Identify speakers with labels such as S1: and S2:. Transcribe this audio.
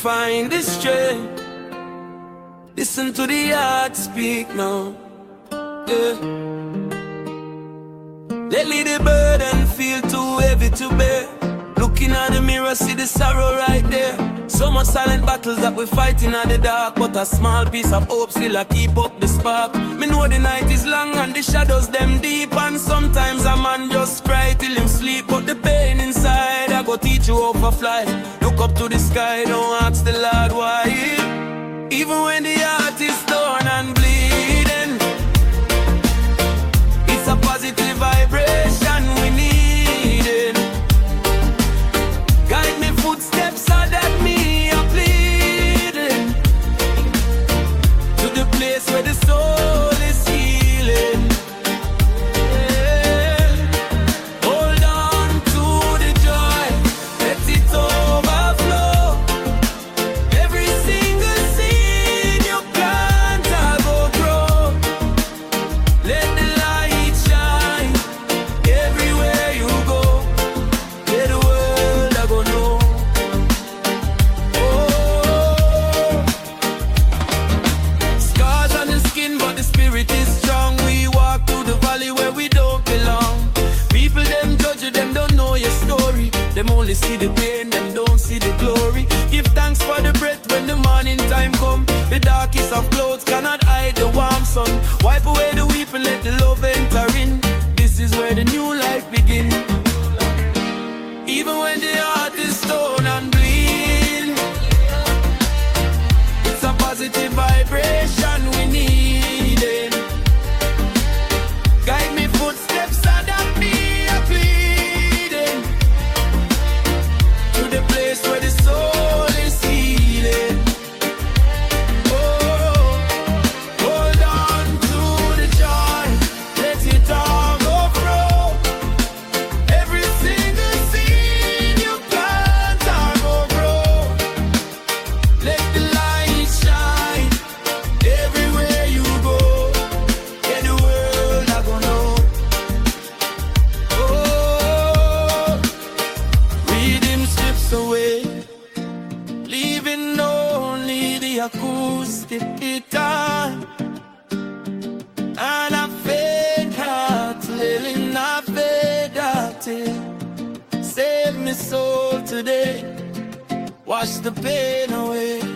S1: find the strength. Listen to the heart speak now. Yeah. Lately the burden feel too heavy to bear. Looking at the mirror, see the sorrow right there. So much silent battles that we fighting in the dark, but a small piece of hope still I keep up the spark. Me know the night is long and the shadows them deep, and sometimes a man just cry till him sleep. But the pain inside, I go teach you how to fly. Look up to the sky, don't ask the Lord why. Even when the heart is torn and bleeding, it's a positive vibration we needing. Guide me footsteps so that me are pleading to the place where the soul is healing. Yeah. Hold on to the joy, let it overflow. Every single seed you plant will grow. Let the light shine everywhere you go. Let the world I go know. Oh, scars on the skin, but the spirit is strong. We walk through the valley where we don't belong. People them judge you, them don't know your story. Them only see the pain, them don't see the glory. Give thanks for the breath when the morning time come. The darkest of clouds cannot hide the warm sun. Wipe away the weeping, let the love enter in. This is where the new life begins. Even when the heart is torn and bleed, it's a positive vibration we need. Guide me footsteps so that me are pleading to the place where the soul is healing. Oh, hold on to the joy, let it all overflow. Every single seed you plant will grow. Let the light shine everywhere you go. Yeah, the world I gonna know. Oh, rhythm slips away, leaving only the acoustic guitar. And I fade out till I fade out till. Save me soul today, wash the pain away.